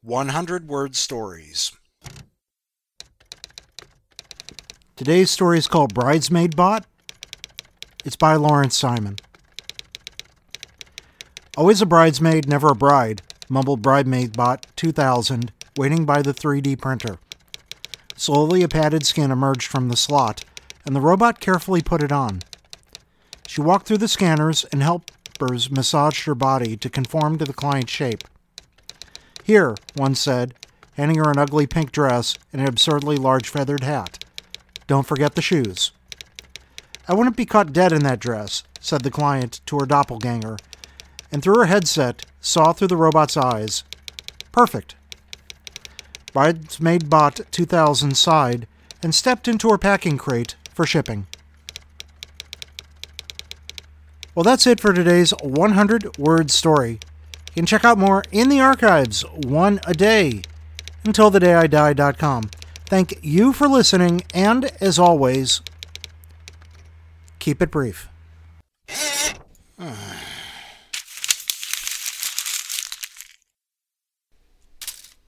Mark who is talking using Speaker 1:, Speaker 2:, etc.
Speaker 1: 100-word stories.
Speaker 2: Today's story is called Bridesmaid Bot. It's by Lawrence Simon. Always a bridesmaid, never a bride, mumbled Bridesmaid Bot 2000, waiting by the 3D printer. Slowly a padded skin emerged from the slot, and the robot carefully put it on. She walked through the scanners, and helpers massaged her body to conform to the client's shape. "Here," one said, handing her an ugly pink dress and an absurdly large feathered hat. "Don't forget the shoes." "I wouldn't be caught dead in that dress," said the client to her doppelganger, and through her headset saw through the robot's eyes. "Perfect." Bridesmaid Bot 2000 sighed and stepped into her packing crate for shipping. Well, that's it for today's 100-word story. You can check out more in the archives, one a day, untilthedayidie.com. Thank you for listening, and as always, keep it brief.